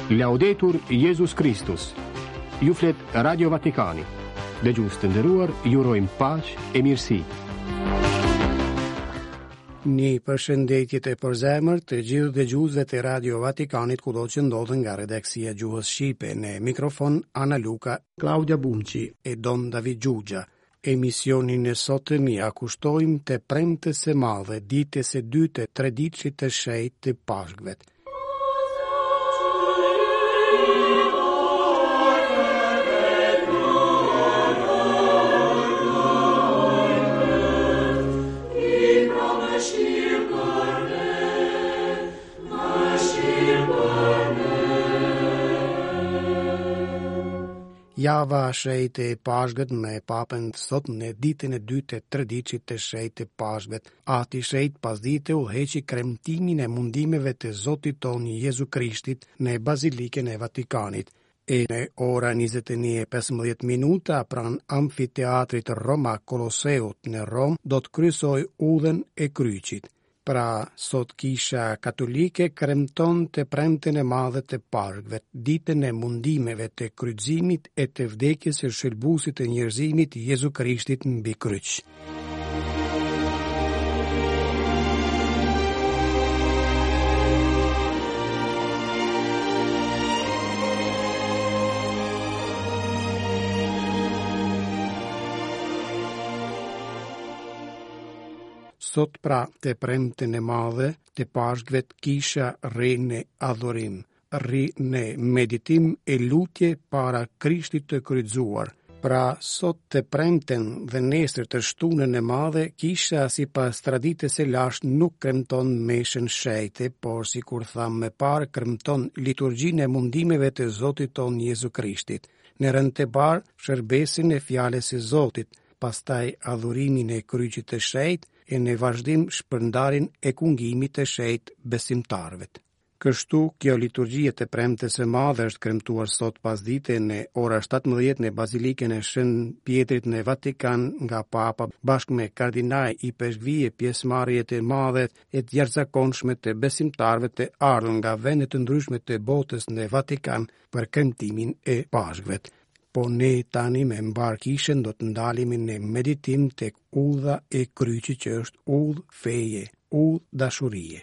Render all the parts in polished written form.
Laudetur Jesus Christus. Ju flet Radio Vatikani. Dhe gjusë të nderuar, ju urojmë paqë e mirësi. Një përshëndetje të përzemërt të gjithë dëgjuesve të Radio Vatikanit kudo që ndodhen nga redaksia Gjuhës Shqipe. Në mikrofon Ana Luka, Claudia Bunqi e Don David Gjugja. Emisionin e sotëm ja kushtojmë të premtes së madhe, ditës së dytë të traditshit të shenjtë të Pashkëve. Java shenjtë e Pashkët me papën sot në ditën e dytë të traditshit të shenjtë të Pashkëve. Ati shenjtë pasdite udhëheqi kremtimin e mundimeve të Zotit tonë Jezu Krishtit në Bazilikën e Vatikanit. E në ora 21:15 pranë amfiteatrit Roma Kolosseut në Rom do të kryesoj udhën e kryqit. Pra, sot Kisha Katolike kremton të premten e madhe të Pashkëve, ditën e mundimeve të kryqëzimit e të vdekjes së shëlbuesit të njerëzimit Jezu Krishtit mbi kryq. Sot pra të premten e madhe të Pashkëve Kisha rri në adhurim, rri në meditim e lutje para Krishtit të kryqëzuar. Pra sot të premten dhe nesër të shtunën e madhe, Kisha sipas traditës së lashtë nuk kremton meshën shenjtë, por sikur tham më parë kremton liturgjinë e mundimeve të Zotit tonë Jezu Krishtit. Në rënd të parë shërbesin e fjalës së Zotit, pastaj adhurimin e kryqit të shenjtë e në vazhdim shpërndarjen e kungimit të shenjtë besimtarëve. Kështu, kjo liturgjie të premtes së madhe është kremtuar sot pasdite në ora 17 në Bazilikën e Shën Pjetrit në Vatikan nga Papa bashkë me kardinaj i peshqvije pjesëmarrje të madhe e të jashtëzakonshme të besimtarëve të ardhur nga vende të ndryshme të botës në Vatikan për kremtimin e Pashkëve. Po ne tani me mbar kishën do të ndalemi në meditim tek udha e kryqit që është udhë feje, udhë dashurie.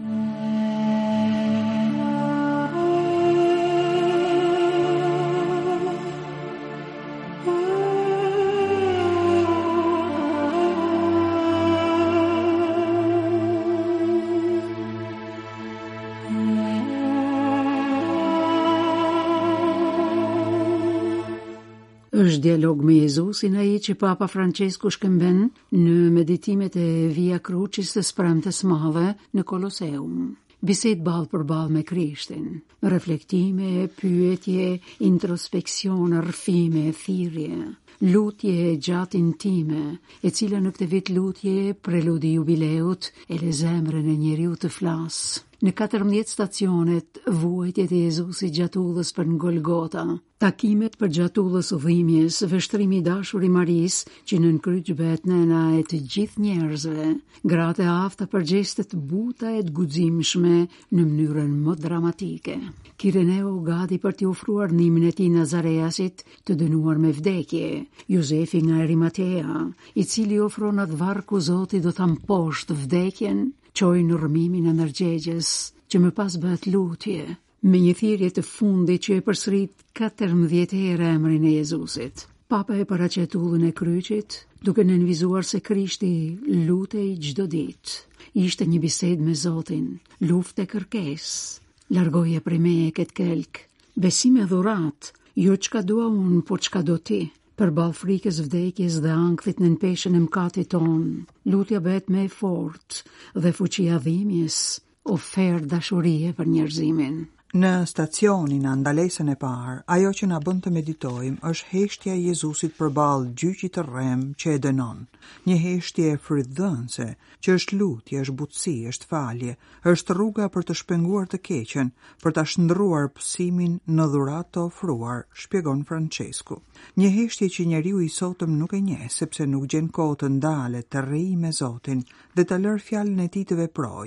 Është dialog me Jezusin ai që Papa Francesku shkëmben në meditimet e Via Crucis së premtes madhe në Kolosseum. Bisedë ballë për ballë me Krishtin, reflektime, pyetje, introspeksione, rrëfime, thirrje, lutje gjatë intime, e cila në këtë vit lutje preludi jubileut e le zemrën e njeriu të flasë. Në 14 stacionet, vuajtjet e Jezusit gjatë udhës për në Golgota, takimet për gjatë udhës udhimjes, vështrimi i dashur i Maris, që nën kryq bëhet nëna e të gjithë njerëzve, gratë e afta për gjestet buta e të guximshme në mënyrën më dramatike. Kireneu gati për t'i ofruar nimin e tij Nazareasit të dënuar me vdekje, Jozefi nga Arimatea, i cili ofron atë varku Zoti do ta mposhtë vdekjen, qoj në rëmimin e nërgjegjes, që më pas bëhet lutje, me një thirrje të fundit që e përsërit 14 herë emrin e Jezusit. Papa e paraqet udhën e kryqit, duke nënvizuar se Krishti lutej çdo ditë. Ishte një bisedë me Zotin, luftë e kërkesë, largoje prej meje këtë kelk, besim e dhurat, jo çka dua unë, por çka do ti. Përballë frikës, vdekjes dhe ankthit në peshën e mëkatit ton, lutja bëhet më e fortë dhe fuqia dhimbjes, ofertë dashurie për njerëzimin. Në stacionin ndalesën e parë, ajo që na bën të meditojmë është heshtja e Jezusit përballë gjyqit të rrem që e dënon. Një heshtje frydhënëse, që është lutje, është butësi, është falje, është rruga për të shpenguar të keqen, për ta shndruar psimin në dhuratë të ofruar, shpjegon Francesku. Një heshtje që njeriu i sotëm nuk e njeh, sepse nuk gjen kohë të ndalet, të rrijë me Zotin dhe të lërë fjalën e tij të veprojë.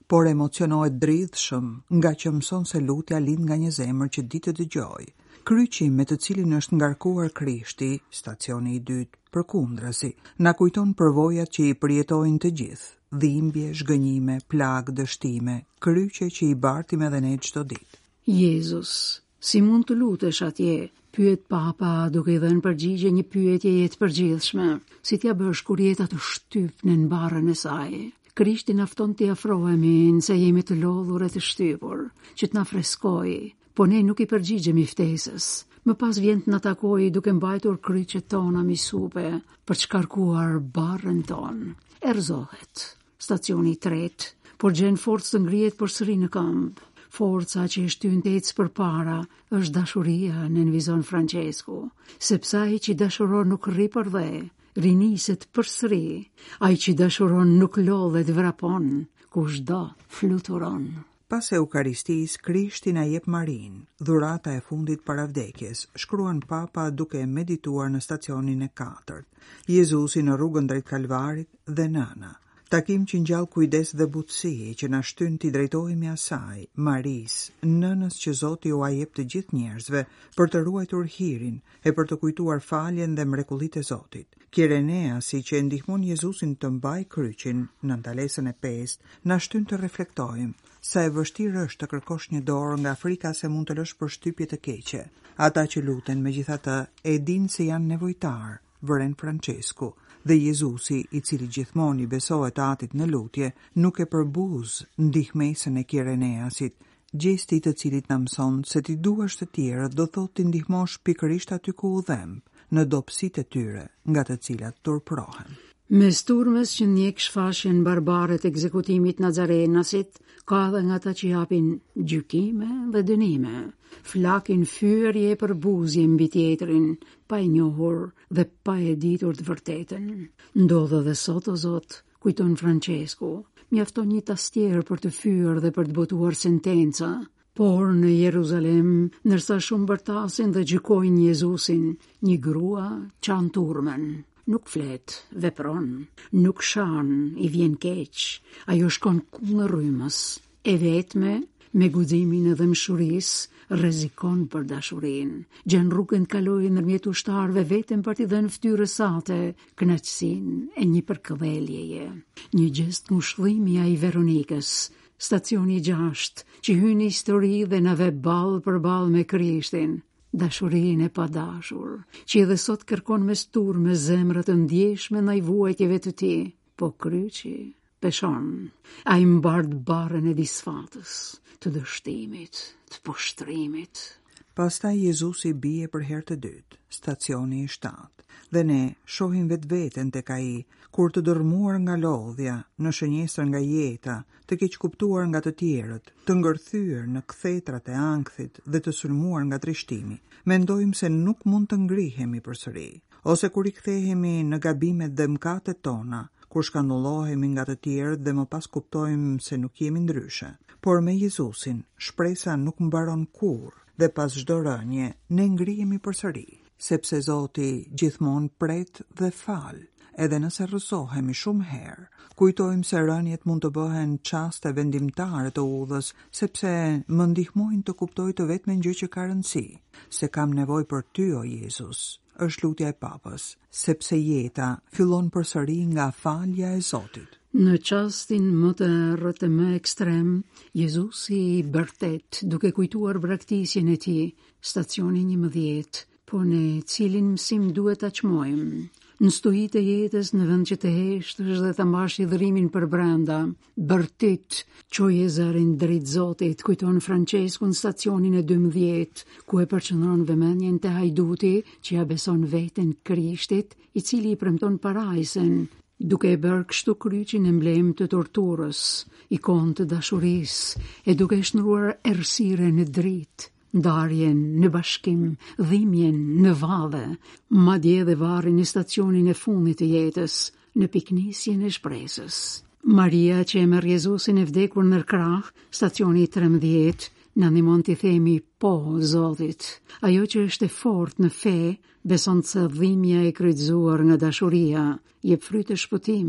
por emocionohet dridhshëm nga që mëson se lutja lind nga një zemër që di të dëgjoj. Kryqi me të cilin është ngarkuar Krishti, stacioni i dytë, përkundrazi, na kujton përvojat që i përjetojnë të gjithë, dhimbje, zhgënjime, plagë, dështime, kryqe që i bartim edhe ne çdo ditë. Jezus, si mund të lutesh atje? Pyet Papa duke i dhënë përgjigje një pyetje jetë përgjithshme, si t'ja bësh kur jeta të shtyp në barrën e saj. Krishti na fton t'i afrohemi nëse jemi të lodhur e të shtypur, që t'na freskojë, po ne nuk i përgjigjemi ftesës. Më pas vjen të na takojë duke mbajtur kryqet tona mi supe për të shkarkuar barrën tonë. Erzohet. Stacioni i tretë, por gjen forcë të ngrihet përsëri në këmbë. Forca që i shtyn të ecë përpara është dashuria, nënvizon Francesku, sepse ai që dashuron nuk rri për dhe, riniset përsëri. Ai që dashuron nuk lodhet vrapon, kushdo fluturon. Pas Eukaristis, Krishti na jep Marin, dhurata e fundit para vdekjes, shkruan Papa duke medituar në stacionin e 4. Jezusi në rrugën drejt Kalvarit dhe nëna. Takim që ngjall kujdes dhe butësi që na shtyn t'i drejtohemi asaj, Maris, nënës që Zoti u jep të gjithë njerëzve për të ruajtur hirin e për të kujtuar faljen dhe mrekullitë e Zotit. Kireneasi që e ndihmon Jezusin të mbaj kryqin në ndalesën e 5, na shtyn të reflektojmë sa e vështirë është të kërkosh një dorë nga frika se mund të lësh përshtypje të keqe. Ata që luten megjithatë e dinë se janë nevojtar, vëren Francesku. Dhe Jezusi, i cili gjithmonë i besohet atit në lutje, nuk e përbuz ndihmesën e Kireneasit, gjesti të cilit na mëson se ti duash të tjerët do thotë ti ndihmosh pikërisht aty ku u dhemb, në dobësitë e tyre, nga të cilat turprohen. Mes turmes që ndjek shfaqjen barbare të ekzekutimit Nazarenasit, ka dhe nga ta që japin gjykime dhe dënime, flakin fyerje për buzje mbi tjetrin, pa e njohur dhe pa e ditur të vërtetën. Ndodhe dhe sot o Zot, kujton Francesku, mjafton një tastier për të fyer dhe për të botuar sentenca. Por në Jeruzalem, nërsa shumë bërtasin dhe gjykojnë Jezusin, një grua çan turmen. Nuk flet, vepron, nuk shan, i vjen keq, ajo shkon kundër rrymës, e vetme, me guximin e dëmshurisë, rrezikon për dashurinë, gjen rrugën të kalojë ndërmjet ushtarëve vetëm për t'i dhënë fytyrës sate kënaqësinë e një përkëdheljeje. Një gjest ngushëllimi ai Veronikës, stacioni 6, që hyn në histori dhe na ve ball për ball me Krishtin. Dashurinë e padashur, që edhe sot kërkon mes turme zemrat të ndjeshme ndaj vuajtjeve të tij, po kryqi peshon. Ai mbart barrën e disfatës, të dështimit, të poshtrimit. Pastaj Jezusi bie për herë të dytë, stacioni i 7, dhe ne shohim vetveten tek ai, kur të dërmuar nga lodhja, në shënjestër nga jeta, të keq kuptuar nga të tjerët, të ngërthyer në kthetrat e ankthit dhe të sulmuar nga trishtimi. Mendojmë se nuk mund të ngrihemi përsëri, ose kur i kthehemi në gabimet dhe mëkatet tona, kur shkandullohemi nga të tjerët dhe më pas kuptojmë se nuk jemi ndryshe. Por me Jezusin, shpresa nuk mbaron kurrë. Dhe pas çdo rënje, ne ngrihemi përsëri, sepse Zoti gjithmonë pret dhe fal, edhe nëse rrësohemi shumë herë. Kujtojmë se rënjet mund të bëhen çaste vendimtare të udhës, sepse më ndihmojnë të kuptoj të vetmen gjë që ka rëndësi, se kam nevojë për ty, o Jezus, është lutja e Papës, sepse jeta fillon përsëri nga falja e Zotit. Në çastin më të errët e më ekstrem, Jezusi i bërtet, duke kujtuar braktisjen e tij, stacioni 11, po në cilin mësim duhet ta çmojmë. Në stuhitë e jetës në vend që të heshtësh dhe të mbash hidhrimin për brenda, bërtit, çoje zërin drejt Zotit, kujton Francesku në stacionin e 12, ku e përqendron vëmendjen te hajduti që ja beson veten Krishtit, i cili i premton parajsen, duke e bërë kështu kryqin emblem të torturës, ikon të dashurisë, e duke shndruar errësire në dritë, ndarjen në bashkim, dhimbjen në valle, madje edhe varrin në stacionin e fundit të jetës, në piknisjen e shpresës. Maria që e merr Jezusin e vdekur në krah, stacioni 13, na ndihmon t'i themi po Zotit. Ajo që është e fortë në fe, beson se dhimbja e kryqëzuar nga dashuria jep frytë shpëtimi.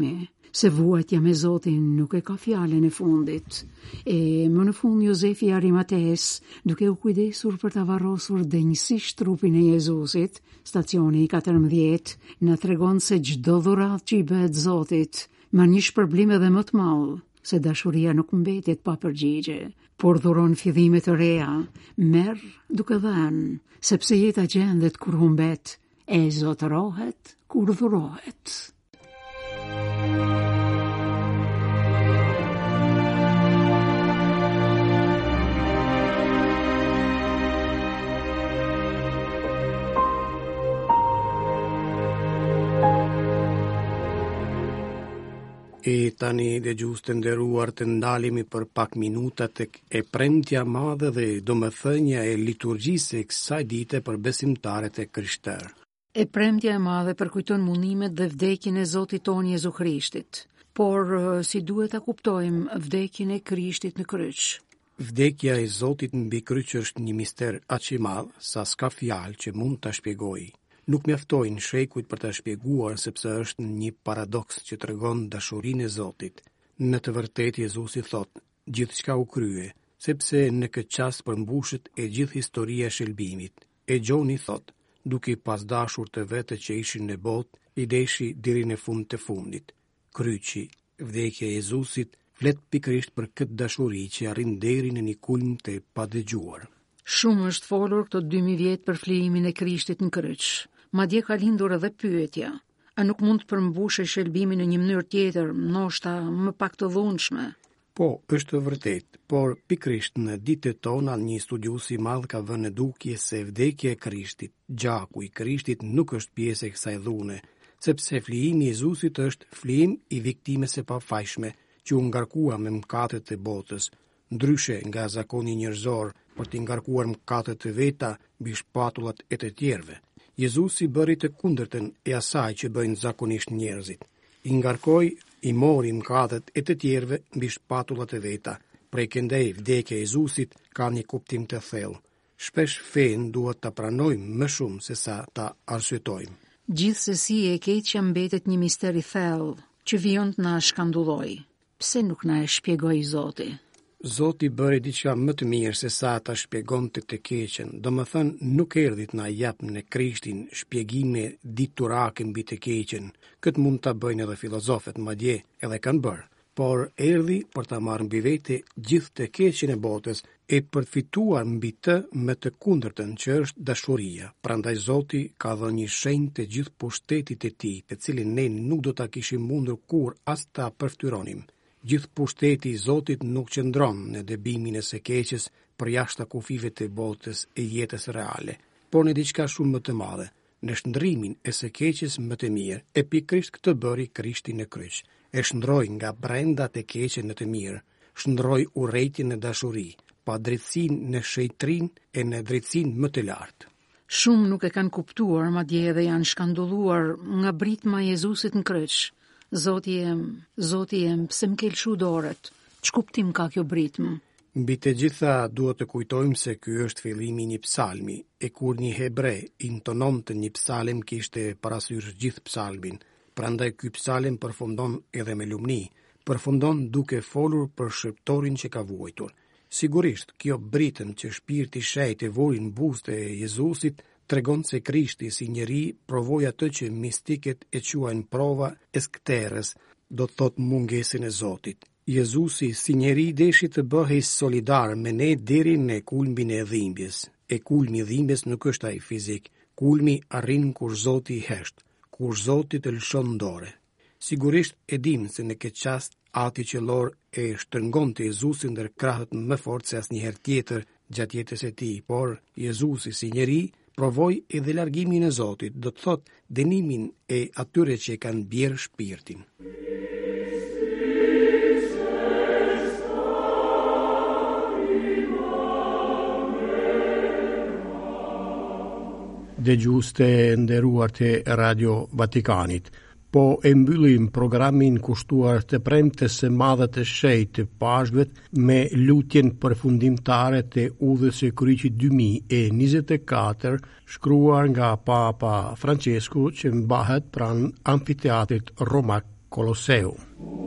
Se vuatja me Zotin nuk e ka fjalën e fundit. E më në fund Jozefi Arimates, duke u kujdesur për ta varrosur denjësisht trupin e Jezusit, stacioni i 14, na tregon se çdo dhuratë që i bëhet Zotit, ma një shpërblim edhe më të madh, se dashuria nuk mbetet pa përgjigje, por dhuron fillime të reja, merr duke dhënë, sepse jeta gjendet kur humbet, e zotërohet kur dhurohet. E tani dëgjues të nderuar, të ndalemi për pak minuta tek e premtja madhe dhe domethënia e liturgjisë e kësaj dite për besimtarët e krishterë. E premtja e madhe përkujton munimet dhe vdekjen e Zotit tonë Jezu Krishtit, por si duhet ta kuptojmë vdekjen e Krishtit në kryq? Vdekja e Zotit mbi kryq është një mister aq i madh sa s'ka fjalë që mund ta shpjegojë. Nuk mjaftojnë shekujt për ta shpjeguar sepse është një paradoks që tregon dashurinë e Zotit. Në të vërtetë Jezusi thotë, gjithçka u krye, sepse në këtë çast përmbushet e gjithë historia e shëlbimit. E Gjoni thotë, duke pas dashur të vetë që ishin në botë, i deshi deri në fund të fundit. Kryqi, vdekja e Jezusit, flet pikërisht për këtë dashuri që arrin deri në një kulm të padëgjuar. Shumë është folur këto 2000 vjet për flijimin e Krishtit në kryq. Madje ka lindur edhe pyetja, a nuk mund të përmbushë shëlbimin në një mënyrë tjetër, ndoshta më pak të dhunshme? Po, është vërtet, por pikërisht në ditët tona një studius i madh ka vënë dukje se vdekja e Krishtit, gjaku i Krishtit nuk është pjesë e kësaj dhune, sepse flijimi i Jezusit është flijim i viktimës së pafajshme që u ngarkua me mëkatet e botës, ndryshe nga zakoni njerëzor për të ngarkuar mëkatet e veta mbi shpatullat e të tjerëve. Jezusi bëri të kundërtën e asaj që bëjnë zakonisht njerëzit. I ngarkoi, i mori mëkatet e të tjerëve mbi shpatullat e veta. Prejkëndej vdekja e Jezusit ka një kuptim të thellë. Shpesh fen duhet ta pranojmë më shumë se sa ta arsyetojmë. Gjithsesi e keqja mbetet një mister i thellë që vijon të na shkandullojë. Pse nuk na e shpjegoi Zoti? Zoti bëri diçka më të mirë se sa ta shpjegonte të keqen. Domethënë nuk erdhi të na jap në Krishtin shpjegime diturake mbi të keqen. Këtë mund ta bëjnë edhe filozofët, madje edhe kanë bërë. Por erdhi për ta marrë mbi vete gjithë të keqen e botës e për të fituar mbi të me të kundërtën që është dashuria. Prandaj Zoti ka dhënë një shenjë të gjithë pushtetit e tij, të cilin ne nuk do ta kishim mundur kur as ta përftyronim. Gjithë pushteti i Zotit nuk qëndron në dëbimin e së keqes përjashta kufive të botës e jetës reale, por në diçka shumë më të madhe, në shndrimin e së keqes më të mirë. E pikërisht këtë bëri Krishti në kryq. E shndroi nga brenda të keqen në të mirë, shndroi urrejtjen në dashuri, pa drejtësinë në shejtrinë e në drejtësinë më të lartë. Shumë nuk e kanë kuptuar, madje edhe janë shkandulluar nga britma e Jezusit në kryq. Zoti jem, pse më ke lshu dorët? Ç'kuptim ka kjo britmë? Mbi të gjitha duhet të kujtojmë se ky është fillimi i një psalmi, e kur një hebre intononte një psalm kishte parasysh gjithë psalmin. Prandaj ky psalm përfundon edhe me lumni, përfundon duke folur për shërptorin që ka vuajtur. Sigurisht, kjo britëm që shpirti shejt e vori në buzët e Jezusit tregon se Krishti si njeri provoi atë që mistikët e quajnë prova e skterës, do të thotë mungesën e Zotit. Jezusi si njeri deshi të bëhej solidar me ne deri në kulmin e dhimbjes. E kulmi i dhimbjes nuk është ai fizik, kulmi arrin kur Zoti i hesht, kur Zoti të lëshon dorë. Sigurisht e dim se në këtë çast ati qellor e shtrëngonte Jezusin ndër krahët më fort se asnjëherë tjetër gjatë jetës së tij, por Jezusi si njeri provoi edhe largimin e Zotit, do të thotë dënimin e atyre që kanë bjerë shpirtin. Dëgjues të nderuar të Radio Vatikanit, po e mbyllim programin kushtuar të premtes së madhe të shenjtë të Pashkvet me lutjen përfundimtare të udhës së kryqit 2024, shkruar nga Papa Francesku që mbahet pranë amfiteatrit Romak Colosseum.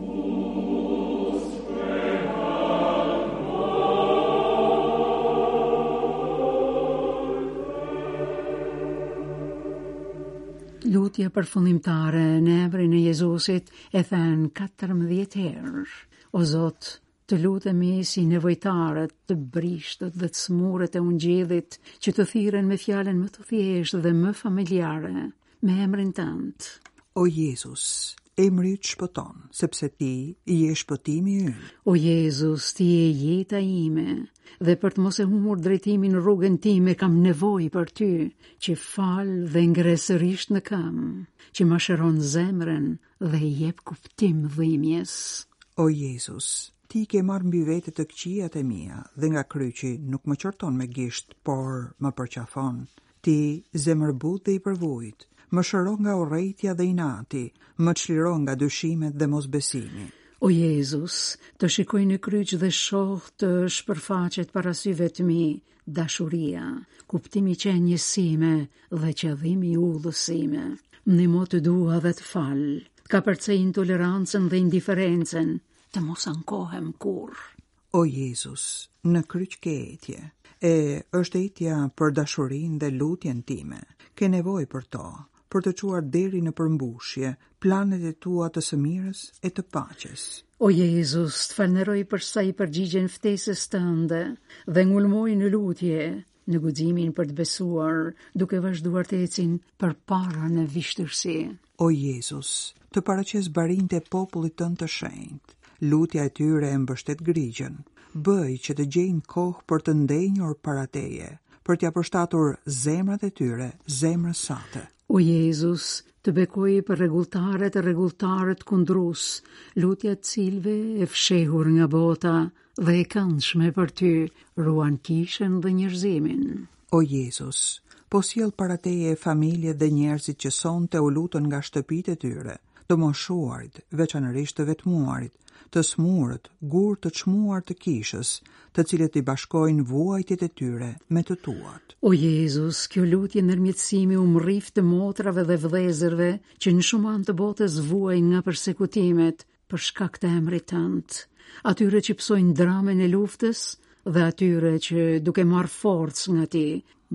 Lutja përfundimtare në emrin e Jezusit e thënë 14 herë. O Zot, të lutemi si nevojtarët të brishtët dhe të smurët e ungjillit që të thirren me fjalën më të thjeshtë dhe më familjare, me emrin tënd. O Jezus, emri yt shpëton, sepse ti je shpëtimi ynë. O Jezus, ti je jeta ime, dhe për të mos e humbur drejtimin në rrugën time kam nevojë për ty, që fal dhe ngresërisht në këmbë, që më shëron zemrën dhe jep kuptim dhimbjes. O Jezus, ti ke marrë mbi vete të këqijat e mia dhe nga kryqi nuk më qorton me gisht, por më përqafon. Ti, zemërbut dhe i përvojt, më shëron nga urrejtja dhe inati, më çliron nga dyshimet dhe mosbesimi. O Jezus, të shikoj në kryq dhe shoh të shpërfaqet para syve të mi dashuria, kuptimi që e njësime dhe qëllimi i udhësime. Ndihmo të dua dhe të fal, ka përcej intolerancën dhe indiferencën, të mos ankohem kur. O Jezus, në kryq ke etje, e është etja për dashurinë dhe lutjen time. Ke nevojë për to, për të quar deri në përmbushje planet e tua të së mirës e të paqes. O Jezus, të falënderoj për sa i përgjigjen ftesës tënde dhe ngulmoj në lutje, në guximin për të besuar, duke vazhduar të ecin përpara në vështirësi. O Jezus, të paraqes barinë e popullit tënd të shenjtë. Lutja e tyre e mbështet grigjen. Bëj që të gjejnë kohë për të ndenjur para teje, për t'ia përshtatur zemrat e tyre, zemrës sate. O Jezus, të bekoj për rregulltarët kundrus, lutja të cilve e fshehur nga bota dhe e këndshme për ty, ruan kishën dhe njerëzimin. O Jezus, po sjell para teje familjet dhe njerëzit që sonte u lutën nga shtëpitë e tyre, të moshuarit, veçanërisht të vetmuarit, të smurët, gur të çmuar të kishës, të cilët i bashkojnë vuajtjet e tyre me të tuat. O Jezus, kjo lutje ndërmjetësimi u mrrif të motrave dhe vëllezërve që në shumë anë të botës vuajnë nga përsekutimet për shkak të emrit tënd. Atyre që psojnë dramën e luftës dhe atyre që duke marrë forcë nga ti,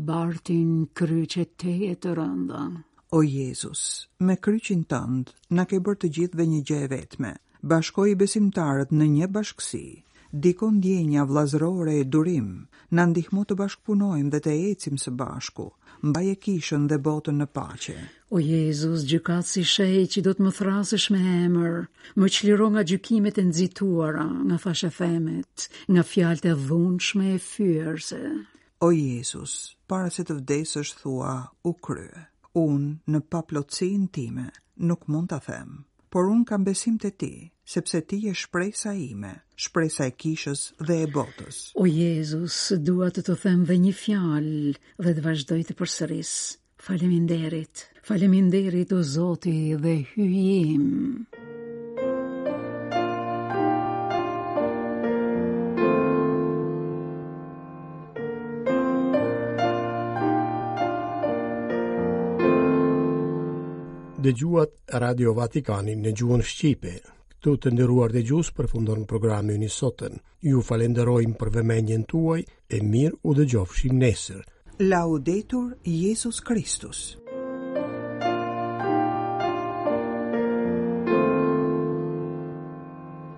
bartin kryqet teje të rënda. O Jezus, me kryqin tënd na ke bërë të gjithëve një gjë e vetme. Bashkoj besimtarët në një bashkësi, dikon ndjenja vllazërore e durim, na ndihmo të bashkëpunojmë dhe të ecim së bashku, mbaje kishën dhe botën në paqe. O Jezus, gjykatësi shej që do të më thrasësh me emër, më çliro nga gjykimet e nxituara, nga fashëthemet, nga fjalët e dhunshme e fyerse. O Jezus, para se të vdesësh thua, u krye. Unë në paplotësinë time nuk mund ta them, por unë kam besim te ti, sepse ti je shpresa ime, shpresa e kishës dhe e botës. O Jezus, dua të të them dhe një fjalë dhe të vazhdoj të përsëris. Faleminderit. Faleminderit o Zoti dhe hyj im. Dëgjuat Radio Vatikanin në gjuhën shqipe. Këtu të nderuar dëgjues përfundon programi i sotën. Ju falenderojmë për vëmendjen tuaj e mirë u dëgjofshim nesër. Laudetur Jesus Christus.